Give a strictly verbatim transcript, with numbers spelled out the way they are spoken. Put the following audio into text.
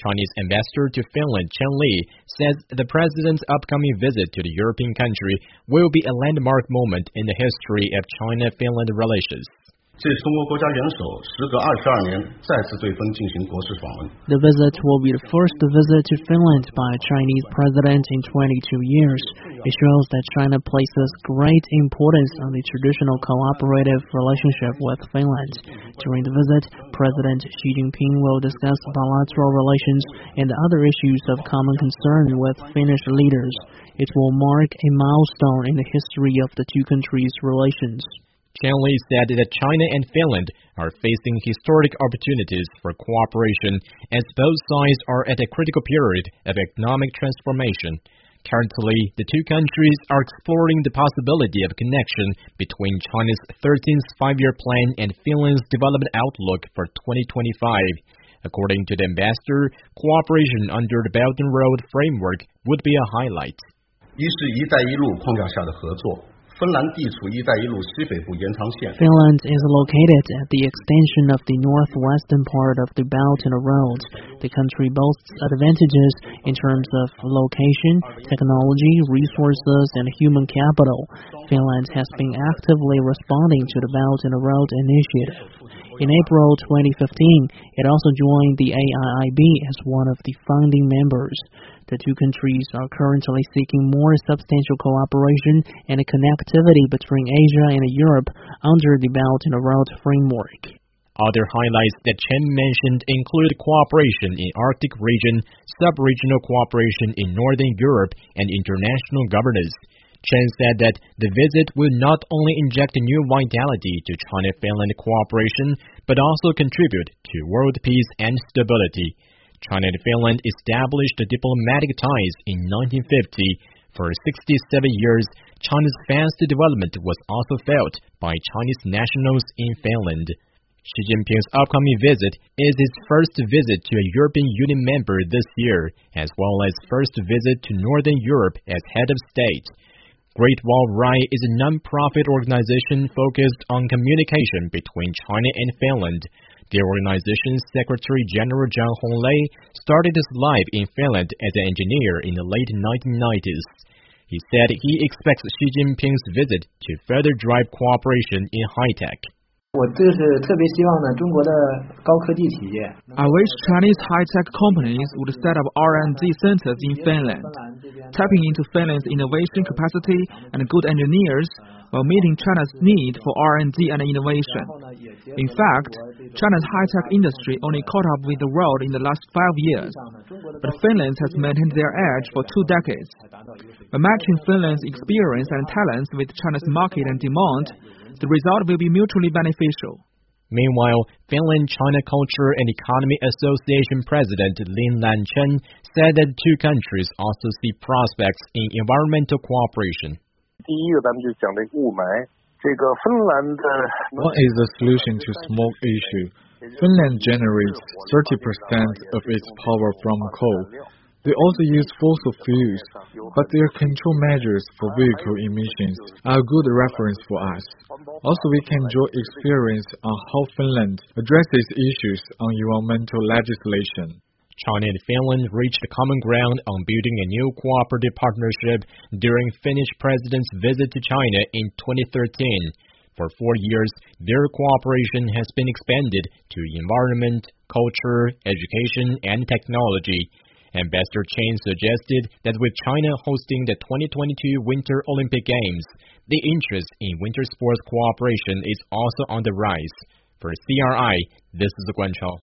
Chinese ambassador to Finland, Chen Li, says the president's upcoming visit to the European country will be a landmark moment in the history of China-Finland relations. 这是中国国家元首时隔二十二年再次对芬进行国事访问。 The visit will be the first visit to Finland by a Chinese president in twenty-two years. It shows that China places great importance on the traditional cooperative relationship with Finland. During the visit, President Xi Jinping will discuss bilateral relations and other issues of common concern with Finnish leaders. It will mark a milestone in the history of the two countries' relations. Chen Li said that China and Finland are facing historic opportunities for cooperation as both sides are at a critical period of economic transformation. Currently, the two countries are exploring the possibility of connection between China's thirteenth Five-Year Plan and Finland's development outlook for twenty twenty-five. According to the ambassador, cooperation under the Belt and Road framework would be a highlight. 一是“一带一路”框架下的合作。 芬兰地处“一带一路”西北部延长线。 Finland is located at the extension of the northwestern part of the Belt and Road. The country boasts advantages in terms of location, technology, resources, and human capital. Finland has been actively responding to the Belt and Road initiative. In April twenty fifteen, it also joined the A I I B as one of the founding members. The two countries are currently seeking more substantial cooperation and connectivity between Asia and Europe under the Belt and Road framework. Other highlights that Chen mentioned include cooperation in Arctic region, sub-regional cooperation in Northern Europe, and international governance. Chen said that the visit will not only inject new vitality to China-Finland cooperation, but also contribute to world peace and stability. China and Finland established diplomatic ties in nineteen fifty. For sixty-seven years, China's fast development was also felt by Chinese nationals in Finland. Xi Jinping's upcoming visit is his first visit to a European Union member this year, as well as first visit to Northern Europe as head of state. Great Wall Ride is a non-profit organization focused on communication between China and Finland. The organization's Secretary General Zhang Honglei started his life in Finland as an engineer in the late nineteen nineties. He said he expects Xi Jinping's visit to further drive cooperation in high-tech. I wish Chinese high-tech companies would set up R and D centers in Finland, tapping into Finland's innovation capacity and good engineers while meeting China's need for R and D and innovation. In fact, China's high-tech industry only caught up with the world in the last five years, but Finland has maintained their edge for two decades. By matching Finland's experience and talents with China's market and demand, the result will be mutually beneficial. Meanwhile, Finland-China Culture and Economy Association President Lin Lanchen said that the two countries also see prospects in environmental cooperation. What is the solution to smoke issue? Finland generates thirty percent of its power from coal. They also use fossil fuels, but their control measures for vehicle emissions are a good reference for us. Also, we can draw experience on how Finland addresses issues on environmental legislation. China and Finland reached common ground on building a new cooperative partnership during Finnish president's visit to China in twenty thirteen. For four years, their cooperation has been expanded to environment, culture, education, and technology. Ambassador Chen suggested that with China hosting the twenty twenty-two Winter Olympic Games, the interest in winter sports cooperation is also on the rise. For C R I, this is Guan Chao.